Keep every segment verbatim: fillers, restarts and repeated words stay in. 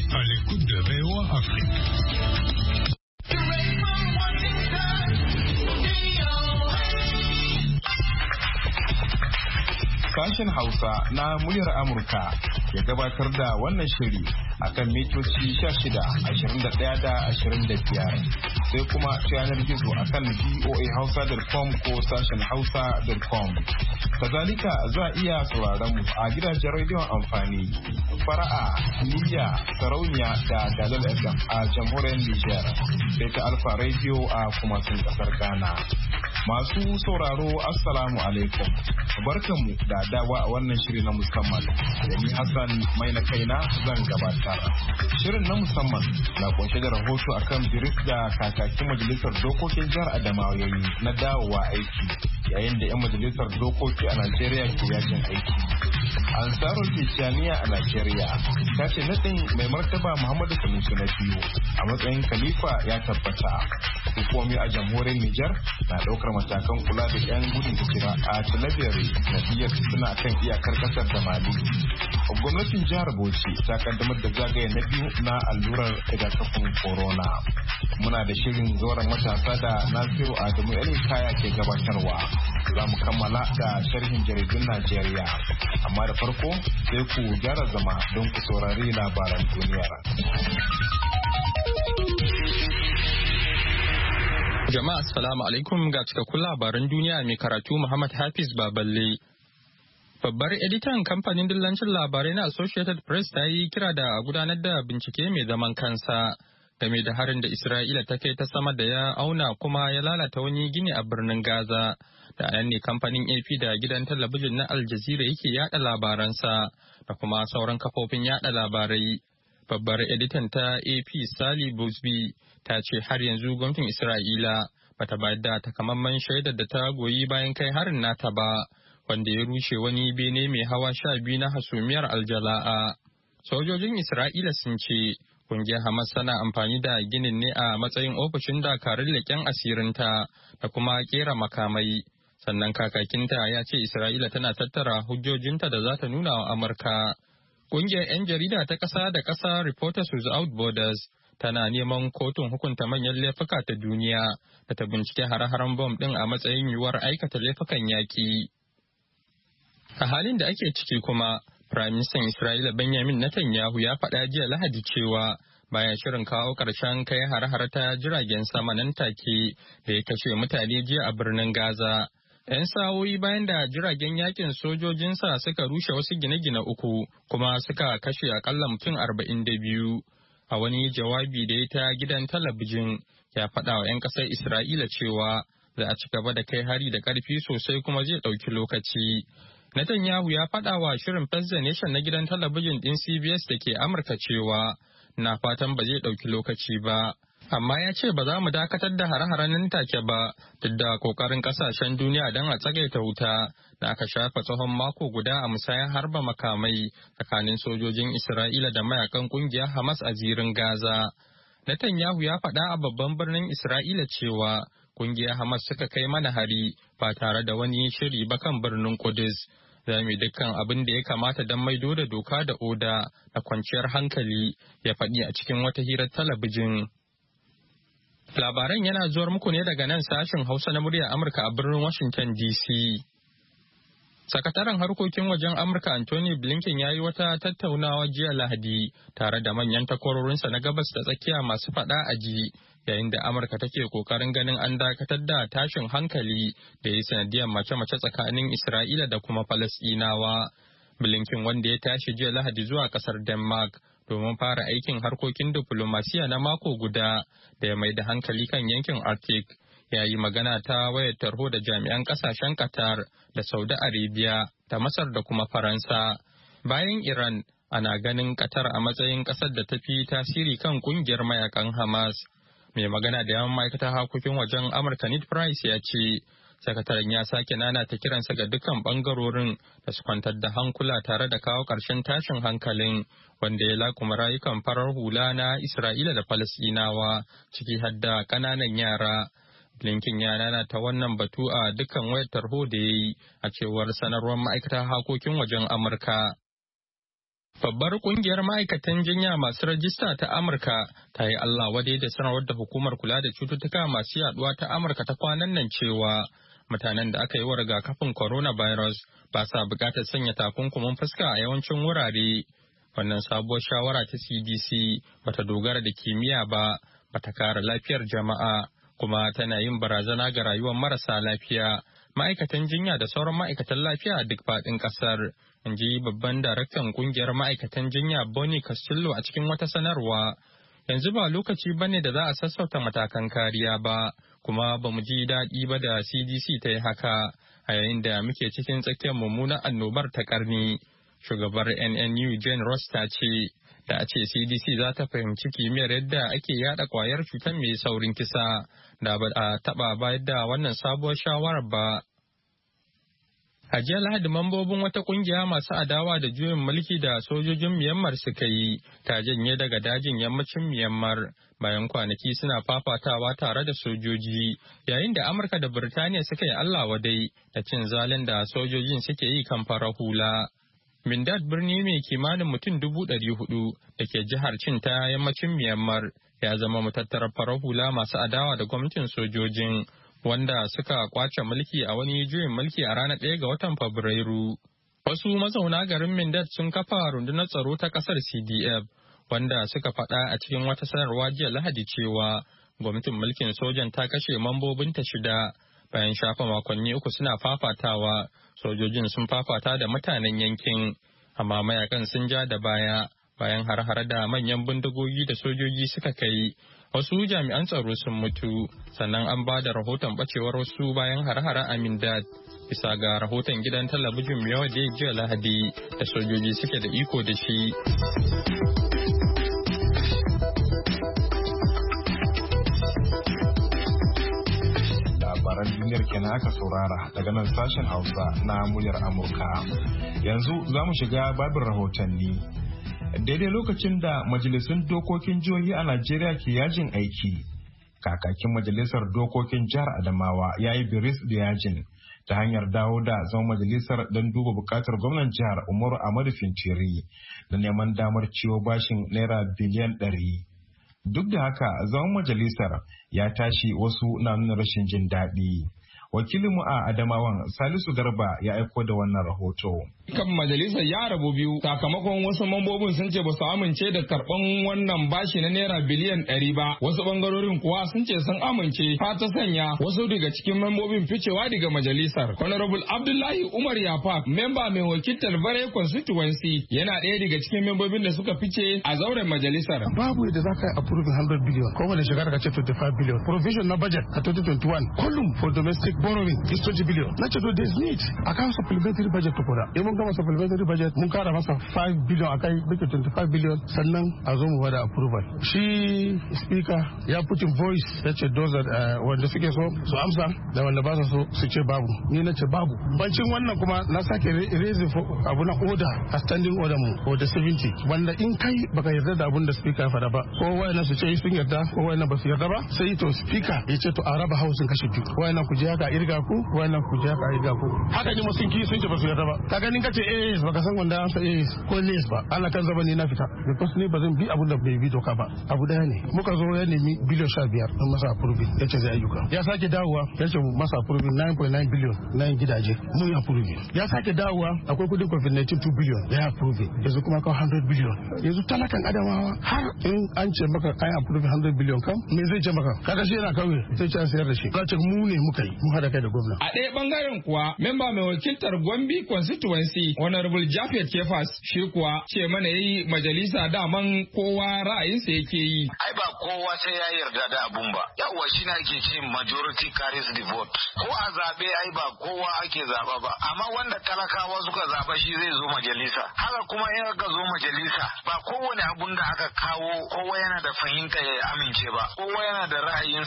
à l'écoute de V O A Afrique. Sashen Hausa na muryar Amurka ya gabatar da wannan shiri akan mitoci sha shida, ashirin da ɗaya da ashirin da biyar sai kuma ta yanar gizo akan v o a hausa dot com ko sashen hausa dot com. Kazalika za a iya sauraron mu a gidajen rediyon amfani fara'a, niyya, sarauniya da dalil F M a jamhuriyar Nijar sai ta Alfa Radio a kuma sun kasar Ghana. Masu sauraro Assalamu alaikum. Barkanmu da dawa a wannan shiri na musamman da ni Hassan mai na kaina zan gabatar. Shirin na musamman na kunshe da rahoto akan biris da kakakin majalisar dokokin jihar Adamawa yayi na dawowa aiki yayin da 'yan majalisar dokoki a Najeriya ke yajin aiki. Ansarul Tijjaniya a Najeriya ta ce nadin mai martaba Muhammadu Sanusi na biyu a matsayin khalifa ya tabbata. Hukumomi a jamhuriyar Nijar na ɗaukar matakan kula da 'yan gudun hijira a Tilaberi na biyar suna kan iyakar kasar da Mali. Gwamnatin jihar Bauchi ta kaddamar da zagaye na biyu na allurar rigakafin corona. Muna da shirin zoren matasa da Nasiru Adamu Elin Kaya ke gabatarwa. Za mu kammala da sharhin jaridun Najeriya. Amma da farko sai ku gyara zama don ku saurari labaran duniya. Jama'a assalamu alaikum ga cikakkun labaran duniya mai karatu Muhammad Hafiz Baballe. Babbar editan kamfanin dillancin labarai na Associated Press ta yi kira da gudanar da bincike mai zaman kansa game da harin da Isra'ila ta kai ta sama da ya auna kuma ya lalata wani gini a birnin Gaza. Da nan ne kamfanin A P da gidan talabijin na Al Jazeera yake yada labaransa da kuma sauran kafofin yada labarai. Babbar editan ta A P Sally Busby ta ce har yanzu gwamnatin Isra'ila bata bayar da takamaiman shaidar da ta goyi bayan kai harin nata ba, wanda ya rushe wani bene mai hawa sha biyu na hasumiyar Aljala'a. Sojojin Isra'ila sun ce kungiyar Hamas tana amfani da ginin ne a matsayin ofishin dakarun leƙen asirinta da kuma kera makamai. Sannan kakakinta ya ce Isra'ila tana tattara hujjojinta da za ta nuna wa Amurka. Kungiyar 'yan jarida ta ƙasa da ƙasa Reporters Without Borders tana neman kotun hukunta manyan laifuka ta duniya da ta bincike hare-haren bom ɗin a matsayin yiwuwar aikata laifukan yaƙi. A halin da ake ciki kuma, Firaministan Isra'ila Benjamin Netanyahu ya faɗa jiya Lahadi cewa bayan shirin kawo ƙarshen kai hare-hare ta jiragen sama nan take da ya kashe mutane jiya a birnin Gaza. 'Yan sa'o'i bayan da jiragen yakin sojojinsa suka rushe wasu gine-gine uku kuma suka kashe akalla mutum arba'in da biyu. A wani jawabi da ya ta gidan talabijin ya faɗa wa 'yan ƙasar Isra'ila cewa za a ci gaba da kai hari da ƙarfi sosai kuma zai ɗauki lokaci. Netanyahu ya faɗa wa shirin First the Nation na gidan talabijin ɗin C B S da ke Amurka cewa na fatan ba zai ɗauki lokaci ba. Amma ya ce ba za mu dakatar da hare-haren nan take ba duk da ƙoƙarin ƙasashen duniya don a tsagaita wuta da aka shafa tsawon mako guda a musayar harba makamai tsakanin sojojin Isra'ila da mayakan ƙungiyar Hamas a zirin Gaza. Netanyahu ya faɗa a babban birnin Isra'ila cewa ƙungiyar Hamas suka kai mana hari ba tare da wani shiri ba kan birnin Kudus. Za mu dukkan abin da ya kamata don maido da doka da oda da kwanciyar hankali, ya faɗi a cikin wata hirar talabijin. Labaran yana zuwar muku ne daga nan sashen Hausa na muryar Amurka a birnin Washington D C. Sakataren harkokin wajen Amurka Anthony Blinken ya yi wata tattaunawa jiya Lahadi tare da manyan takwarorinsa na gabas da tsakiya masu faɗa a ji, yayin da Amurka take kokarin ganin an dakatar da tashin hankali da ya sanadiyar mace-mace tsakanin Isra'ila da kuma Falasɗinawa. Blinken, wanda ya tashi jiya Lahadi zuwa kasar Denmark domin fara aikin harkokin diflomasiya na mako guda da ya mai da hankali kan yankin Arctic, ya yi magana ta wayar tarho da jami'an kasashen Qatar da Saudi Arabia da Masar da kuma Faransa. Bayan Iran, ana ganin Qatar a matsayin kasar da ta fi tasiri kan kungiyar mayakan Hamas. Mai magana da yawan ma'aikatar harkokin wajen Amurka Ned Price ya ce, sakataren ya sake nanata kiransa ga dukkan bangarorin da su kwantar da hankula tare da kawo ƙarshen tashin hankalin wanda ya lakuma rayukan farar hula na Isra'ila da Falasɗinawa, ciki har da ƙananan yara. Blinken ya nanata wannan batu a dukkan wayar tarho da ya yi a cewar sanarwar ma'aikatar harkokin wajen Amurka. Babbar kungiyar ma'aikatan jinya masu rajista ta Amurka ta yi Allah wadai da sanarwar da hukumar kula da cututtuka masu yaduwa ta Amurka ta kwanan nan cewa mutanen da aka yi wa rigakafin coronavirus ba sa bukatar sanya takunkumin fuska a yawancin wurare. Wannan sabuwar shawara ta C D C bata dogara da kimiyya ba, bata kare lafiyar jama'a, kuma tana yin barazana ga rayuwar marasa lafiya, ma'aikatan jinya da sauran ma'aikatan lafiya a duk faɗin ƙasar, in ji babban daraktan ƙungiyar ma'aikatan jinya Bonnie Castillo a cikin wata sanarwa. Yanzu ba lokaci bane da za a sassauta matakan kariya ba, kuma ba mu ji daɗi ba da C D C ta yi haka a yayin da muke cikin tsakiyar mummunan annobar ta ƙarni. Shugabar N N U Jane Ross ta ce, da a ce C D C za ta fahimci kimiyyar yadda ake yada kwayar cutar mai saurin kisa, da ba a taɓa bayar da wannan sabuwar shawarar ba. A jiya Lahadi mambobin wata kungiya masu adawa da juyin mulki da sojojin Myanmar suka yi ta janye daga dajin yammacin Myanmar bayan kwanaki suna fafatawa tare da sojoji, yayin da Amurka da Birtaniya suka yi Allah wadai da cin zalin da sojojin suke yi kan farar hula. Mindad birni mai kimanin mutum dubu ɗari hudu da ke jihar Chin ta yammacin Myanmar ya zama matattarar farar hula masu adawa da gwamnatin sojojin, wanda suka kwace mulki a wani juyin mulki a ranar ɗaya ga watan Fabrairu. Wasu mazauna garin Mindad sun kafa rundunar tsaro ta ƙasar C D F, wanda suka faɗa a cikin wata sanarwa jiya Lahadi cewa gwamnatin mulkin sojan ta kashe mambobinta shida. Bayan shafa makonni uku suna fafatawa, sojojin sun fafata da mutanen yankin, amma mayakan sun ja da baya bayan har-hare da manyan bindigogi da sojoji suka kai. Wasu jami'an tsaro sun mutu, sannan an ba da rahoton bacewar wasu bayan har-hare a Mindad. Bisa ga rahoton gidan talabijin Miyau da jiya Lahadi da sojoji suke da iko da shi. Labaran duniyar kenan aka saurara daga nan sashen Hausa na muryar Amurka. Yanzu za mu shiga babin rahotanni. Daidai lokacin da majalisun dokokin jihohi a Najeriya ke yajin aiki, kakakin majalisar dokokin jihar Adamawa ya yi biris da yajin ta hanyar dawo da zama majalisar don duba bukatar gwamnan jihar Umaru Ahmadu Fintiri da neman damar ciwo bashin naira biliyan ɗari. Duk da haka zaman majalisar ya tashi, wasu na nuna rashin jin daɗi. Wakilinmu a Adamawan Salisu Garba ya aiko da wannan rahoto. Kan majalisar ya rabu biyu sakamakon wasu mambobin sun ce ba su amince da karɓan wannan bashi na naira biliyan ɗari ba, wasu bangarorin kuwa sun ce sun amince, fata sanya wasu daga cikin mambobin ficewa daga majalisar. Honorable Abdullahi Umar Yafa, memba mai wakiltar Bare constituency, yana ɗaya daga cikin membobin da suka fice a zauren majalisar. Babu yadda za ka yi approving one hundred billion, kowane shekara ka ce twenty-five billion. Provision na budget a twenty twenty-one, column for domestic borrowing is twenty billion. Na ce to there's need a kan supplementary budget tukuna. Mun gama supplementary budget mun kara masa five billion a kai bake twenty-five billion, sannan a zo mu bada approval. Shi speaker ya put in voice ya ce those uh, wanda suke so su amsa da wanda ba su so su ce babu. Ni na ce babu. Bancin wannan kuma na sake raise abu na order, a standing order mu order seventy, wanda in kai baka yarda da abun da speaker fada ba, ko wayannan su ce sun yarda ko wayannan ba su yarda ba, sai to speaker ya ce to a raba hausin kashi biyu, wayannan ku je haka irga ku, wayannan ku je haka irga ku. Haka ne sun ki sun ce ba su yarda ba. Ka ganin kace eh baka san wanda amsa eh ko les ba, Allah kan zaba ni na fita, because ni ba zan bi abun da bai bi doka ba. Abu daya ne, muka zo ya nemi biliyan sha biyar don masa approving, ya ce zai ayyuka. Ya sake dawowa ya ce masa approving nine point nine billion na gidaje, mun yi approving. Ya sake dawowa akwai kudin covid nineteen two billion, ya approving. Yanzu kuma kan one hundred billion. Yanzu talakan Adamawa har in an ce maka kai approving one hundred billion kan me zai ce maka? Kaga shi yana kauye sai ce sayar da shi. Ka ce mu ne muka yi, mu hada kai da gwamnati. A ɗaya bangaren kuwa memba mai wakiltar Gombe constituency Honorable Jafet Kefas, shi kuwa ce mana yayi majalisa daman kowa ra'ayinsa yake yi. Ai ba kowa sai ya yarda da abun ba. Yawwa shi na ake ce majority carries the vote. Ko a zabe ai ba kowa ake zaba ba, amma wanda talakawa suka zaba shi zai zo majalisa. Haka kuma in aka zo majalisa ba kowane abun da aka kawo kowa yana da fahimta ya amince ba. Kowa yana da ra'ayinsa.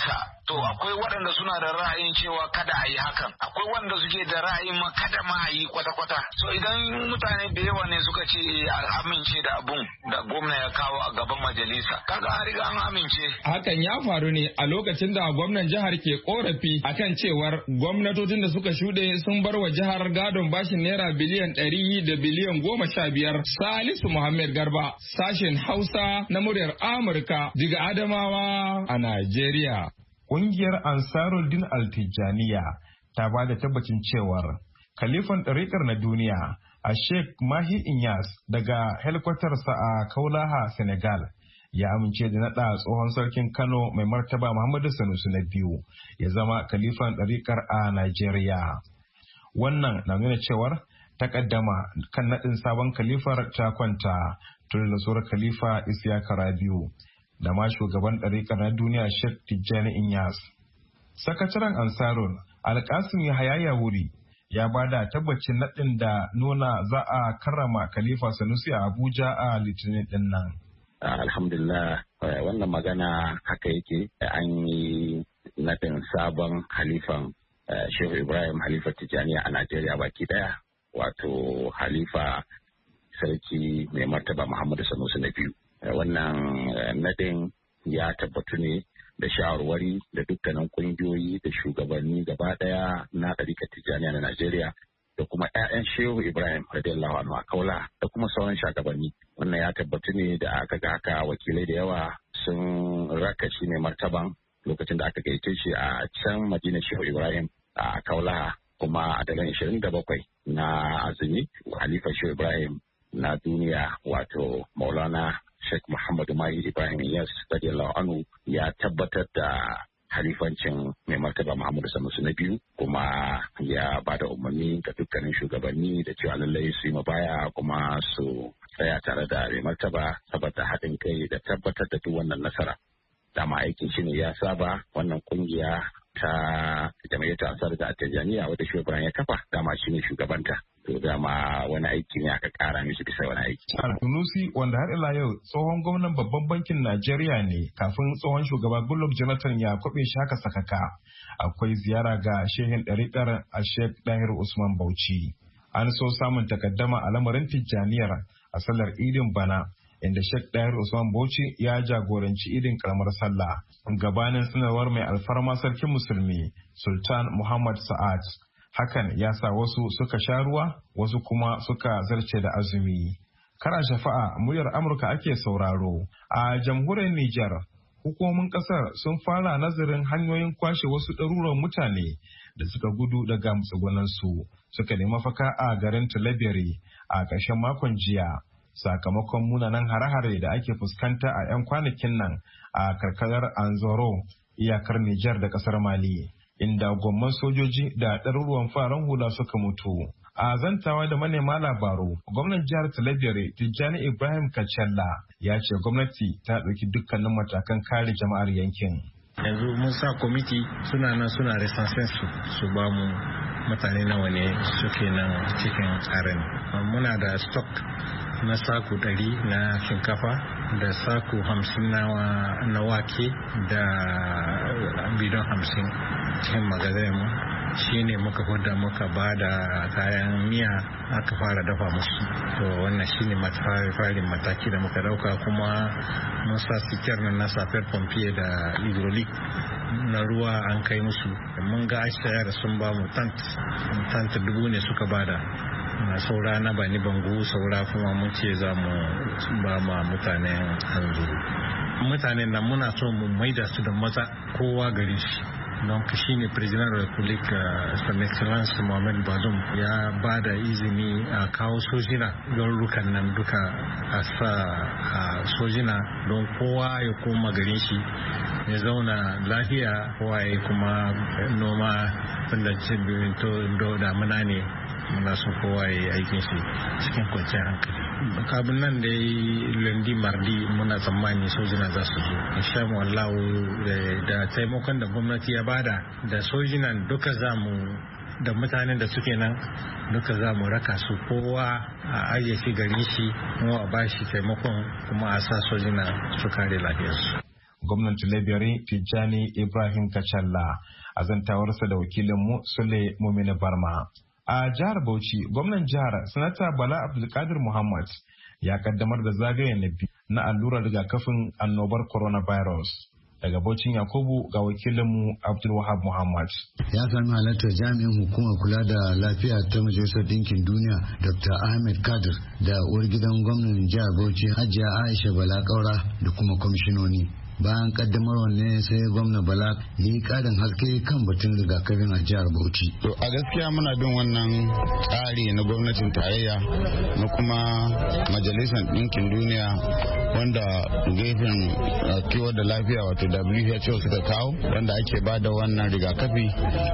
to akwai waɗanda suna da ra'ayin cewa kada a yi hakan, akwai wanda suke da ra'ayin ma kada ma a yi kwata-kwata. So idan mutane da yawa ne suka ce a amince da abun da gwamna ya kawo a gaban majalisa, kaga an riga an amince. Hakan ya faru ne a lokacin da gwamnan jihar ke korafi akan cewar gwamnatocin da suka shuɗe sun bar wa jihar gadon bashin naira biliyan ɗari da biliyan goma sha biyar. Salisu Muhammad Garba, sashen Hausa na muryar Amurka daga Adamawa a Najeriya. Ƙungiyar Ansaruddin Altijaniya ta ba da tabbacin cewar Khalifan ɗariƙar na duniya a Sheikh Mahi Inyas daga helikwatarsa a Kaulaha, Senegal, ya amince da naɗa tsohon sarkin Kano mai martaba Muhammadu Sanusi na biyu ya zama Khalifan ɗariƙar a Najeriya. Wannan na nuna cewar takaddama kan naɗin sabon Khalifar ta kwanta tun da rasuwar Khalifa Isiyaka Rabiu da ma shugaban ɗariƙar na duniya Sheikh Tijjani Inyas. Sakataren Ansarun Alƙasim Yahaya Wuri ya ba da tabbacin naɗin da nuna za a karrama Khalifa Sanusi a Abuja a Litinin ɗin nan. Alhamdulillah, wannan magana haka yake. An yi naɗin sabon Khalifan Shehu Ibrahim Halifa Tijjani a Najeriya baki ɗaya, wato Halifa Sarki mai martaba Muhammadu Sanusi na biyu. Wannan nadin ya tabbatu ne da shawarwari da dukkanin kungiyoyi da shugabanni gaba daya na ɗarikar Tijjaniya na Najeriya da kuma 'ya'yan Shehu Ibrahim radiyallahu anhu a Kaula da kuma sauran shugabanni. Wannan ya tabbatu ne da aka ga haka wakilai da yawa sun raka shi ne martaban lokacin da aka gaice shi a can Madina Shehu Ibrahim a Kaula, kuma a daren ishirin da bakwai na azumi Halifa Shehu Ibrahim na duniya wato Maulana Sheikh Muhammadu Mahi Ibrahim Inyas radiyallahu anhu ya tabbatar da halifancin mai martaba Muhammadu Sanusi na biyu, kuma ya ba da umarni ga dukkanin shugabanni da cewa lallai su yi mabaya kuma su tsaya tare da mai martaba saboda haɗin kai da tabbatar da duk wannan nasara. Dama aikin shi ne ya saba wannan kungiya ta jama'iyyar ansar da Tijjaniya wadda Shehu Ibrahim ya kafa, dama shi ne shugabanta. To dama wani aiki ne aka kara mishi bisa wani aiki. Sanusi wanda har ila yau tsohon gwamnan babban bankin Najeriya ne kafin tsohon shugaba Goodluck Jonathan ya kwabe shi haka sakaka. Akwai ziyara ga shehin ɗariƙar a Sheikh Dahir Usman Bauchi. An so samun takaddama a lamarin Tijjaniyar a sallar idin bana, inda Sheikh Dahir Usman Bauchi ya jagoranci idin karamar sallah. Gabanin sanarwar mai alfarma sarkin musulmi Sultan Muhammad Sa'ad. Hakan ya sa wasu suka sha ruwa, wasu kuma suka zarce da azumi. Kara shafa'a muryar Amurka ake sauraro. A jamhuriyar Nijar, hukumomin kasar sun fara nazarin hanyoyin kwashe wasu ɗaruran mutane da suka gudu daga matsugunansu suka nemi mafaka a garin Talabere a ƙarshen makon jiya. Sakamakon munanan hare-hare da ake fuskanta a 'yan kwanakin nan a karkarar Anzoro, iyakar Nijar da ƙasar Mali. Inda gwamman sojoji da ɗaruruwan faran hula suka mutu. A zantawa da manema labaru, gwamnan jihar Talabere Tijjani Ibrahim Kacalla ya ce gwamnati ta ɗauki dukkanin matakan kare jama'ar yankin. Yanzu mun sa kwamiti suna nan suna resansen su su ba mu mutane nawa ne suke nan cikin tsarin. Muna da stock na saku ɗari na shinkafa da saku hamsin na wake da bidon hamsin cikin magazin mu shi ne muka huda muka ba da kayan miya aka fara dafa musu. To wannan shi ne farin mataki da muka dauka, kuma mun sa sikiyar na na safiyar pompier da hydraulic na ruwa an kai musu. Mun ga ashayar sun ba mu tant tant dubu ne suka bada, na saura na bani bangu, saura kuma mun ce za mu ba ma mutanen hanzu. Mutanen nan muna so mu maida su da maza kowa gari shi. don shi ne president da republic son excellence Mohamed Bazoum ya ba da izini a kawo sojina garurukan nan duka a sa sojina don kowa ya koma garin shi ya zauna lafiya, kowa ya kuma noma tunda cibiyar to damuna ne, muna son kowa ya yi aikin shi cikin kwanciyar hankali. Kabin nan da lundi mardi muna tsammani sojina za su zo insha Allah, da taimakon da gwamnati ya bada da sojinan duka zamu da mutanen da suke nan duka za mu raka su, kowa a ayyaci garin shi kuma a bashi taimakon kuma a sa sojina su kare lafiyarsu. gwamnan Tilaberi Tijjani Ibrahim Kacalla a zantawarsa da wakilinmu Sule Mumini Barma. A jihar Bauchi, gwamnan jihar Sanata Bala Abdulkadir Muhammad ya kaddamar da zagaye na biyu na allurar rigakafin annobar coronavirus. Daga Bauchin Yakubu ga wakilinmu Abdulwahab Muhammad. Ya sami halartar jami'in hukumar kula da lafiya ta Majalisar Dinkin Duniya Doctor Ahmed Kadir da uwar gidan gwamnan jihar Bauchi Hajiya Aisha Bala Kaura da kuma kwamishinoni. Bayan kaddamarwar ne sai gwamna Bala ya yi karin haske kan batun rigakafin a jihar Bauchi. To a gaskiya muna bin wannan tsari na gwamnatin tarayya na kuma majalisar ɗinkin duniya wanda gefen kiwon da lafiya wato W H O suka kawo wanda ake ba da wannan rigakafi.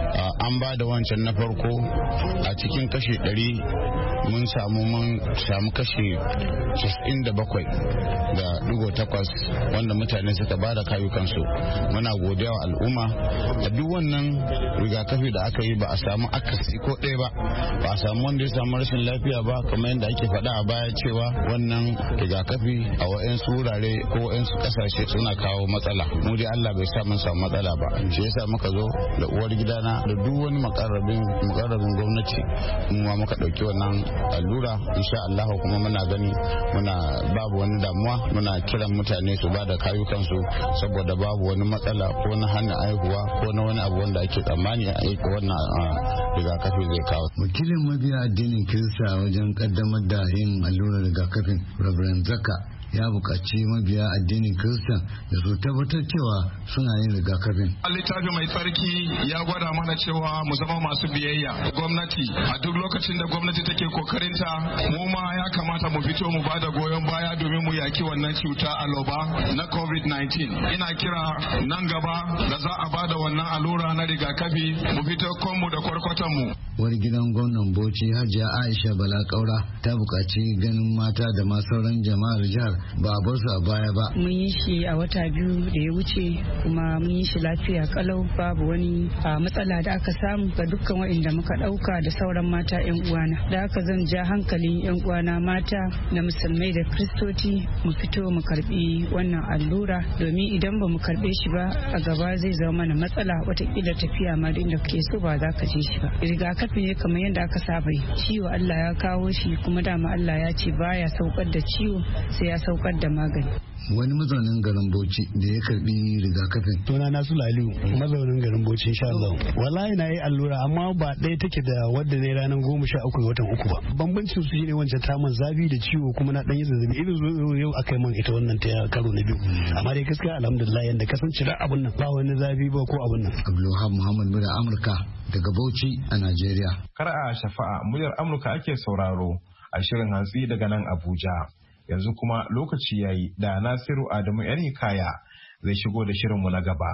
An ba da wancan na farko a cikin kashi ɗari mun samu mun samu kashi casa'in da bakwai da digo takwas wanda mutane suka ba da kayukansu. Muna godiya wa al'umma a duk wannan rigakafi da aka yi ba a samu akasi ko ɗaya ba ba a samu wanda ya samu rashin lafiya ba kamar yadda ake faɗa a baya cewa wannan rigakafi a wa'yansu wurare ko wa'yansu ƙasashe suna kawo matsala. Mu dai Allah bai sa mun samu matsala ba, shi yasa muka zo da uwar gidana da duk wani makarrabin makarrabin gwamnati mu ma muka ɗauki wannan allura insha Allah kuma muna gani muna babu wani damuwa. Muna kiran mutane su ba da kayukansu saboda babu wani matsala ko na hana aihuwa ko na wani abu wanda ake tsammani a aiki wannan rigakafi zai kawo. Wakilin mabiya addinin Kirista wajen kaddamar da yin allurar rigakafin Reverend Zaka ya buƙaci mabiya addinin Kirista da su tabbatar cewa suna yin rigakafin. Littafi mai tsarki ya gwada mana cewa mu zama masu biyayya gwamnati a duk lokacin da gwamnati take kokarinta mu ma ya kamata mu fito mu bada goyon baya domin mu yaki wannan cuta aloba na covid nineteen. Ina kira nan gaba da za a bada wannan allura na rigakafi mu fito kanmu da kwarkwatan mu. Wani gidan gwamnan Bauchi Hajiya Aisha Bala Kaura ta buƙaci ganin mata da ma sauran jama'ar jihar ba bar su a baya ba. Mun yi shi a wata biyu da ya wuce kuma mun yi shi lafiya kalau babu wani matsala da aka samu ga dukkan waɗanda muka ɗauka da sauran mata 'yan uwana. Da haka zan ja hankalin 'yan uwana mata na musulmai da kristoci mu fito mu karbi wannan allura domin idan ba mu karbe shi ba a gaba zai zama mana matsala watakila tafiya ma inda kake so ba za ka je shi ba. Rigakafi ne kamar yadda aka saba yi. Ciwo Allah ya kawo shi kuma dama Allah ya ce baya saukar da ciwo sai ya saukar da magani. Wani mazaunin garin Bauchi da ya karbi rigakafin. Tuna na su Laliu, mazaunin garin Bauchi insha Allah. Wallahi na yi allura amma ba ɗaya take da wadda ne ranar goma sha uku watan uku ba. Bambancin su shine wancan taman zafi da ciwo kuma na ɗan yi zazzabi. Irin yau aka yi man ita wannan ta karo na biyu. Amma dai gaskiya alhamdulillah yanda kasance da abun nan ba wani zafi ba ko abun nan. Abdulwahab Muhammad Mura Amurka daga Bauchi a Najeriya. Kar a shafa'a muryar Amurka ake sauraro a shirin hantsi daga nan Abuja. Yanzu kuma lokaci yayi da Nasiru Adamu yan Hikaya zai shigo da shirinmu na gaba.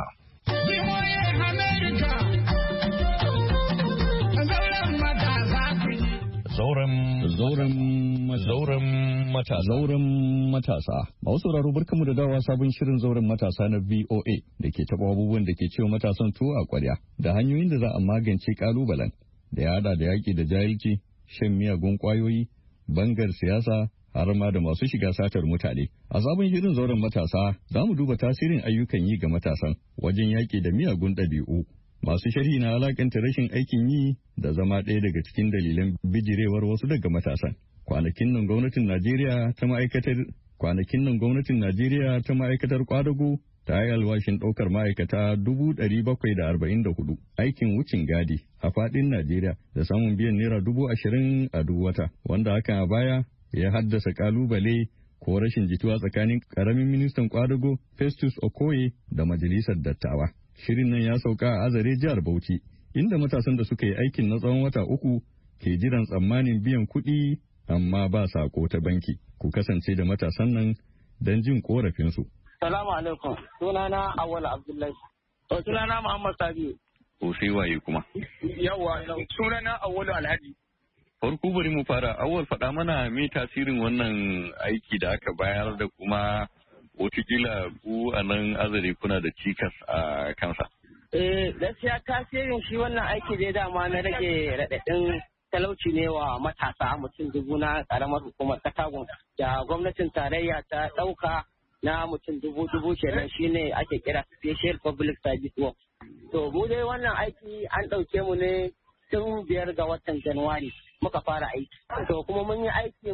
Zauren zauren zauren matasa zauren matasa. Masu sauraro barkamu da dawa sabon shirin zauren matasa na V O A da ke taɓa abubuwan da ke cewa matasan tuwo a ƙwarya da hanyoyin da za a magance ƙalubalen da ya hada da yaƙi da jahilci, shan miyagun ƙwayoyi, bangar siyasa har ma da masu shiga satar mutane. A sabon shirin zauren matasa za mu duba tasirin ayyukan yi ga matasan wajen yaƙi da miyagun ɗabi'u. Masu sharhi na alakanta rashin aikin yi da zama ɗaya daga cikin dalilan bijirewar wasu daga matasan. Kwanakin nan gwamnatin Najeriya ta ma'aikatar kwanakin nan gwamnatin Najeriya ta ma'aikatar kwadago ta yi alwashin ɗaukar ma'aikata dubu ɗari bakwai da arba'in da hudu aikin wucin gadi a faɗin Najeriya da samun biyan naira dubu ashirin a duk wata, wanda hakan a baya ya haddasa kalubale ko rashin jituwa tsakanin karamin ministan kwadago Festus Okoye da majalisar dattawa. Shirin nan ya sauka a Azare jihar Bauchi, inda matasan da suka yi aikin na tsawon wata uku ke jiran tsammanin biyan kuɗi amma ba sako ta banki. Ku kasance da matasan nan don jin korafinsu. Salamu alaikum, sunana Awal Abdullahi. To sunana Muhammad Sabiu. Ko sai waye kuma? Yawwa, sunana Awal Alhaji. Farko bari mu fara, Awal faɗa mana me tasirin wannan aiki da aka bayar da kuma wataƙila ku a nan Azare kuna da cikas a kansa. Eh, gaskiya tasirin shi wannan aiki dai dama na rage raɗaɗin talauci ne wa matasa mutum dubu na ƙaramar hukumar Katagun da gwamnatin tarayya ta ɗauka na mutum dubu dubu kenan shine ake kira special public service work. To mu dai wannan aiki an ɗauke mu ne tun biyar ga watan Januwari muka fara aiki. To kuma mun yi aiki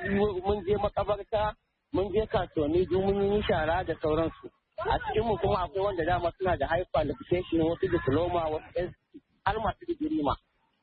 mun je makabarta mun je kasuwanni duk mun yi shara da sauransu. A cikin mu kuma akwai wanda dama suna da high qualification wasu diploma wasu har masu digiri ma.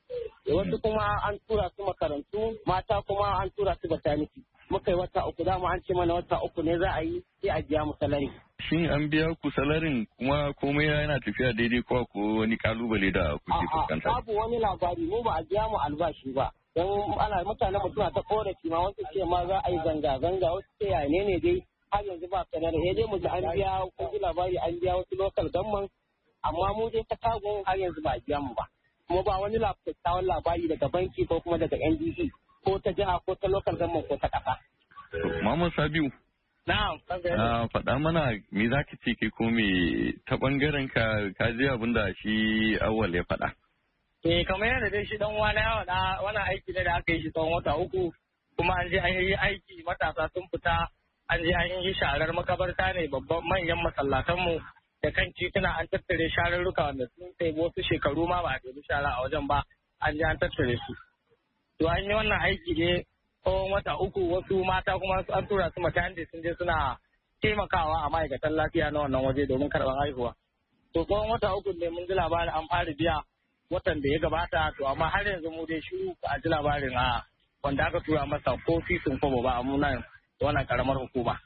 Wasu kuma an tura su makarantu mata kuma an tura su bataniki. Muka yi wata uku dama an ce mana wata uku ne za a yi sai a biya mu salari. Shin an biya ku salarin kuma komai yana tafiya daidai ko ko wani kalubale da kuke fuskanta? Babu wani labari mu ba a biya mu albashi ba. Don ana mutane mu suna ta korafi ma wasu ce ma za a yi zanga-zanga wasu ce ya ne ne dai har yanzu ba sanar da dai mu ji an biya kun ji labari an biya wasu local government amma mu dai ta kagon har yanzu ba a biya mu ba. Kuma ba wani kyakkyawan labari daga banki ko kuma daga N D C ko ta jiha ko ta local government ko ta kasa. Muhammad Sabiu. Na'am. Faɗa mana me za ka ce kai ko me ta ɓangaren ka ka ji abin da shi Awwal ya faɗa. Eh kamar yadda dai shi dan wani ya faɗa wannan aiki ne da aka yi shi tsawon wata uku kuma an je an yi aiki matasa sun fita an je an yi sharar makabarta ne babban manyan masallatanmu da kan tituna an tattare shararruka wanda sun kai wasu shekaru ma ba a ɗebi shara a wajen ba an je an tattare su. To an yi wannan aiki ne tsawon wata uku wasu mata kuma an tura su maternity sun je suna taimakawa a ma'aikatan lafiya na wannan waje domin karɓar haihuwa. To tsawon wata uku ne mun ji labarin an fara biya watan da ya gabata to amma har yanzu mu dai shiru a ji labarin a wanda aka tura masa ko fisin kwabo ba a munan wannan karamar hukuma.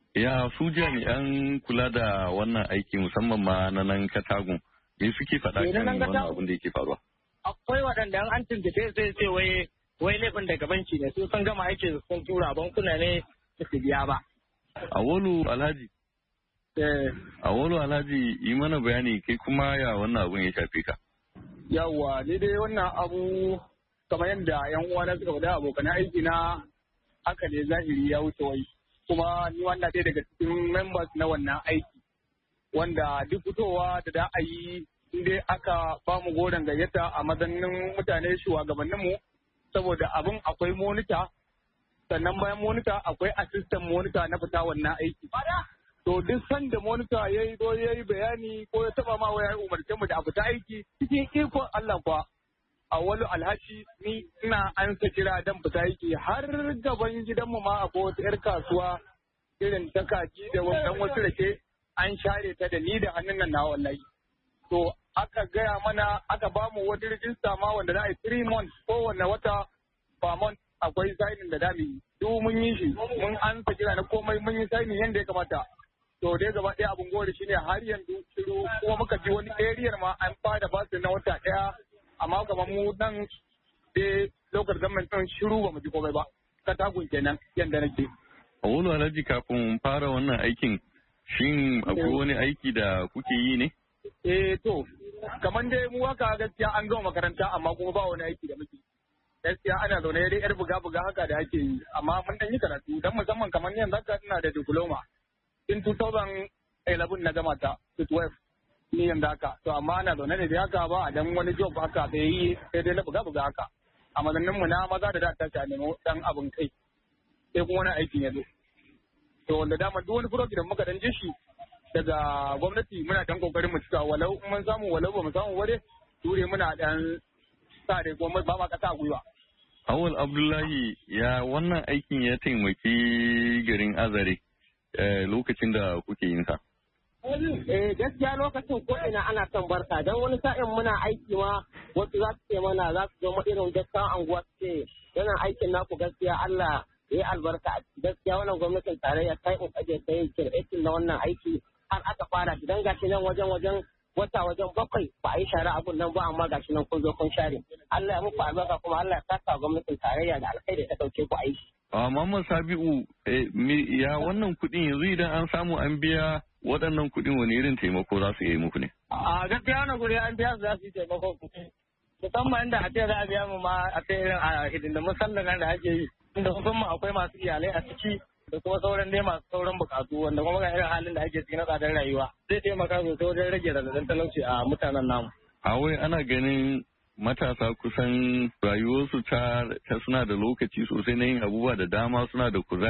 Ya su jami'an kula da wannan aiki musamman ma na nan Katagun me suke faɗa kan wannan abin da yake faruwa? Akwai waɗanda an tuntuɓe sai ce wai wai laifin daga banki ne su sun gama aikin sun tura bankuna ne su biya ba. Awolu Alhaji. Awolu Alhaji yi mana bayani kai kuma ya wannan abun ya shafe ka. Yawwa ni dai wannan abu kamar yadda yan uwana suka faɗa abokan aiki na haka ne zahiri ya wuce wai kuma ni wannan ɗaya daga cikin members na wannan aiki wanda duk fitowa da da a yi inda aka ba mu goron gayyata a mazannin mutane shugabanninmu saboda abin akwai monita sannan bayan monita akwai assistant monita na fita wannan aiki. To duk sanda monita ya yi zo ya yi bayani ko ya taba ma waya umarce mu da a fita aiki cikin ikon Allah kuwa a wani alhaji ni ina ansa kira dan fita aiki har gaban gidanmu ma akwai wata 'yar kasuwa irin ta kaji da wannan wasu rake an share ta da ni da hannun nan na wallahi. To aka gaya mana aka ba mu wani rijista ma wanda za a yi three months kowanne wata per month akwai signing da dami duk mun yi shi mun ansa kira na komai mun yi signing yadda ya kamata. To dai gaba ɗaya abin gori shine har yanzu shiru kuma muka ji wani ariyar ma an fara basu na wata ɗaya amma kamar mu nan dai local government ɗin shiru ba mu ji komai ba Katagun kenan yadda nake. A wani alhaji kafin fara wannan aikin shin akwai wani aiki da kuke yi ne? Eh to kamar dai mu haka gaskiya an gama makaranta amma kuma ba wani aiki da muke. Gaskiya ana zaune dai yar buga-buga haka da ake yi amma mun dan yi karatu dan musamman kamar yanzu haka ina da diploma. In two thousand eleven na gama ta to twelve ni yanzu haka to amma ana zaune ne da haka ba a dan wani job haka da yi sai dai na buga-buga haka. A mazannin mu na maza da da ta nemo dan abin kai. Sai kuma wani aikin ya zo. To wanda dama duk wani program muka dan ji shi daga gwamnati muna dan kokarin mu cika walau mun samu walau ba mu samu ware dure muna dan sa dai kuma ba ma kasa gwiwa. Awal Abdullahi ya wannan aikin ya taimaki garin Azare lokacin da kuke yin sa. Eh gaskiya lokacin ko ina ana son barka don wani sa'in muna aiki ma wasu za su ce mana za su zo irin gaskiya anguwa su ce yana aikin naku gaskiya Allah ya albarka a ciki gaskiya wannan gwamnatin tarayya ta yi kokari ta yi kirkirin na wannan aiki har aka fara shi dan gashi nan wajen wajen wata wajen bakwai ba a yi share abun nan ba amma gashi nan kun zo kun share Allah ya muku albarka kuma Allah ya saka gwamnatin tarayya da alkhairi ta dauke ku aiki. A Muhammad Sabiu ya wannan kuɗin yanzu idan an samu an biya waɗannan kuɗin wani irin taimako za su yi muku ne? A gaskiya wannan kuɗi an biya su za su yi taimako kuɗi. Musamman inda a ce za a biya mu ma a ce irin a hidindimin sallan da ake yi. Inda musamman akwai masu iyalai a ciki da kuma sauran dai masu sauran bukatu wanda kuma ga irin halin da ake ciki na tsadar rayuwa. Zai taimaka sosai wajen rage radadin talauci a mutanen namu. A wai ana ganin matasa kusan rayuwarsu ta suna da lokaci sosai na yin abubuwa da dama suna da kuzari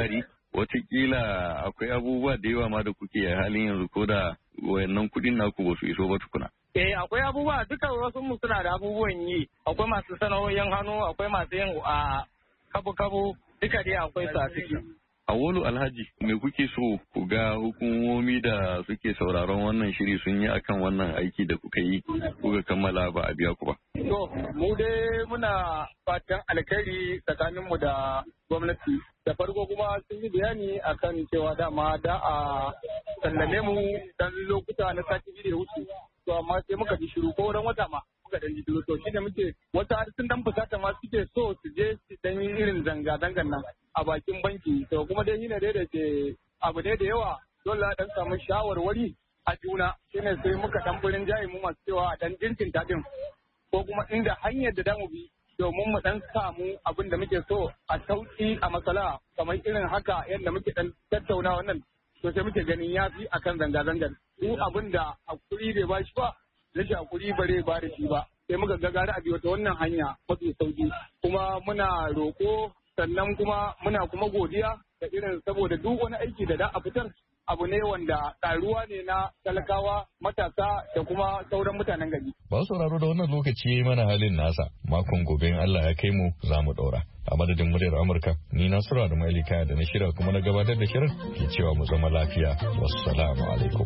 watakila akwai abubuwa da yawa ma da kuke a halin yanzu ko da wayannan kuɗin naku ba su iso ba tukuna. Eh akwai abubuwa duka wasu mu suna da abubuwan yi, akwai masu sana'o'in hannu, akwai masu yin a kabu-kabu duka dai akwai su a ciki. Awolu Alhaji, me kuke so ku ga hukumomi da suke sauraron wannan shiri sun yi akan wannan aiki da kuka yi kuka kammala ba a biya ku ba? To, mu dai muna fatan alkhairi tsakaninmu da gwamnati. Da farko kuma sun yi bayani akan cewa dama da a sallame mu dan lokuta na sati biyu da wuce. To amma sai muka ji shiru ko wurin wata ma muka dan ji shiru to shine muke wata har sun dan fusata ma suke so su je su dan yi irin zanga-zangan nan a bakin banki. To kuma dai shine dai da ke abu dai da yawa dole a dan samu shawarwari a juna shine sai muka dan burin jayi mu masu cewa a dan jinkin din ko kuma inda hanyar da damu bi domin mu dan samu abin da muke so a sauki a matsala kamar irin haka yadda muke dan tattauna wannan to sai muke ganin yafi akan zanga-zangar duk abin da hakuri bai ba shi ba rashin hakuri bare ba da shi ba sai muka ga gara a biyo ta wannan hanya mafi sauki kuma muna roko sannan kuma muna kuma godiya da irin saboda duk wani aiki da da a fitar abu ne wanda ƙaruwa ne na talakawa matasa da kuma sauran mutanen gari. Ba sauraro da wannan lokaci mana halin nasa makon gobe in Allah ya kai mu za mu ɗaura. A madadin muryar Amurka ni Nasiru da Mailika da na shirya kuma na gabatar da shirin ke cewa mu zama lafiya. Wassalamu alaikum.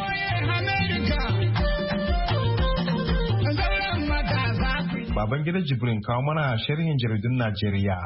Baban gidan Jibrin kawo mana sharhin jaridun Najeriya.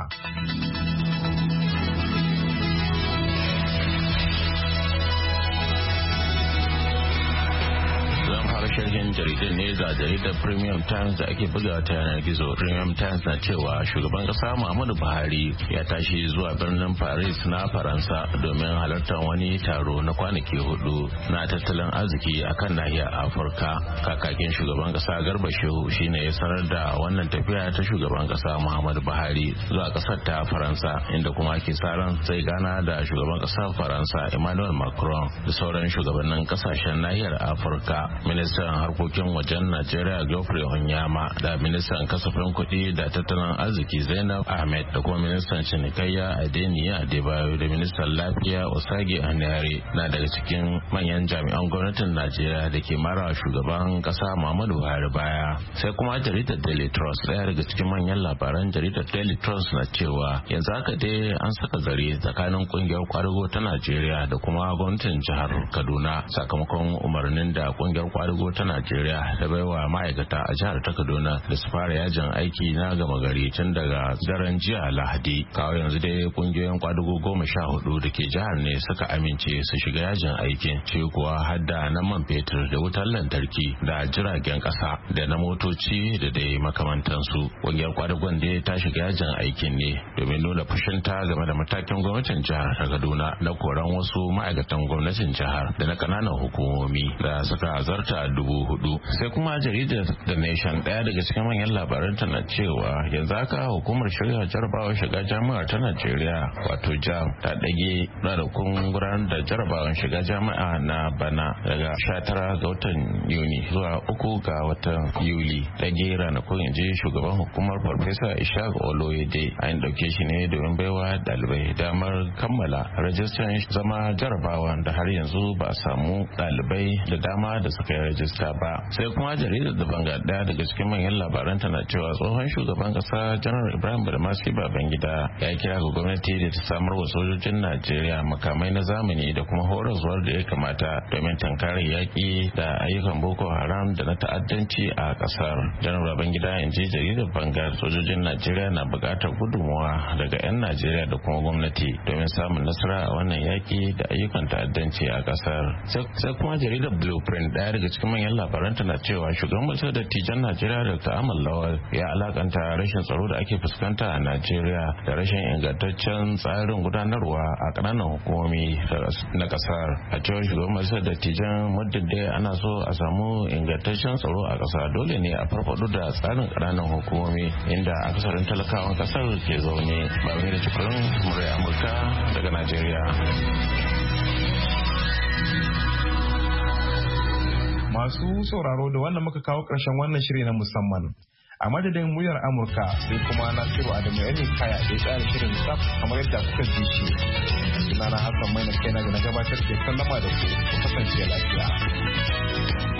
sharhin jaridar ne ga jaridar Premium Times da ake buga ta yanar gizo. Premium Times na cewa shugaban kasa Muhammadu Buhari ya tashi zuwa birnin Paris na Faransa domin halartar wani taro na kwanaki hudu na tattalin arziki akan nahiyar Afirka. Kakakin shugaban kasa Garba Shehu shine ya sanar da wannan tafiya ta shugaban kasa Muhammadu Buhari zuwa kasar ta Faransa, inda kuma ke sa ran zai gana da shugaban kasar Faransa Emmanuel Macron da sauran shugabannin kasashen nahiyar Afirka. Minista ministan harkokin wajen Najeriya Geoffrey Onyama da ministan kasafin kuɗi da tattalin arziki Zainab Ahmed da kuma ministan cinikayya Adeniyi Adebayo da ministan lafiya Osage Anare na daga cikin manyan jami'an gwamnatin Najeriya da ke mara shugaban kasa Muhammadu Buhari baya. Sai kuma jaridar Daily Trust, daya daga cikin manyan labaran jaridar Daily Trust na cewa yanzu haka dai an saka zare tsakanin kungiyar kwadago ta Najeriya da kuma gwamnatin jihar Kaduna sakamakon umarnin da kungiyar kwadago ta Najeriya da baiwa ma'aikata a jihar ta Kaduna da su fara yajin aiki na gama gari tun daga daren jiya Lahadi. Kawo yanzu dai kungiyoyin kwadago goma sha hudu da ke jihar ne suka amince su shiga yajin aikin, ce kuwa hadda na man fetur da wutar lantarki da jiragen kasa da na motoci da dai makamantansu. Kungiyar kwadagon dai ta shiga yajin aikin ne domin nuna fushinta game da matakin gwamnatin jihar ta Kaduna na koran wasu ma'aikatan gwamnatin jihar da na kananan hukumomi da suka zarta dubu hudu. Sai kuma jaridar The Nation, daya daga cikin manyan labaran ta na cewa yanzu haka hukumar shirya jarabawar shiga jami'ar ta Najeriya wato JAMB ta dage ranakun gudanar da jarabawan shiga jami'a na bana daga sha tara ga watan Yuni zuwa uku ga watan Yuli. Dage ranakun inji shugaban hukumar Farfesa Ishaq Oloyede an dauke shi ne domin baiwa dalibai damar kammala rajistan zama jarabawan da har yanzu ba a samu dalibai da dama da suka yi rajista ba. Sai kuma jaridar da banga daya daga cikin manyan labaran tana cewa tsohon shugaban kasa janar Ibrahim Badamasi Babangida ya kira ga gwamnati da ta samar wa sojojin Najeriya makamai na zamani da kuma horaswar da ya kamata domin tankarar yaƙi da ayyukan Boko Haram da na ta'addanci a kasar. Janar Babangida in ji jaridar banga sojojin Najeriya na buƙatar gudunmawa daga 'yan Najeriya da kuma gwamnati domin samun nasara a wannan yaƙi da ayyukan ta'addanci a kasar. Sai kuma jaridar Blueprint, daya daga cikin manyan labaranta na cewa shugaban majalisar dattijan Najeriya Doctor Amal Lawal ya alakanta rashin tsaro da ake fuskanta a Najeriya da rashin ingantaccen tsarin gudanarwa a ƙananan hukumomi na kasar. A cewar shugaban majalisar dattijan, muddin dai ana so a samu ingantaccen tsaro a ƙasa, dole ne a farfado da tsarin ƙananan hukumomi inda akasarin talakawan kasar ke zaune. Babangida Jibrin, muryar Amurka daga Najeriya. Masu sauraro da wannan muka kawo ƙarshen wannan shiri na musamman a madadin muryar Amurka sai kuma Nasiru Adamu Elin Kaya da ya tsara shirin tsaf kamar yadda kuka ji shi. Sunana Hassan Maina kaina da na gabatar ke sallama da ku ku kasance lafiya.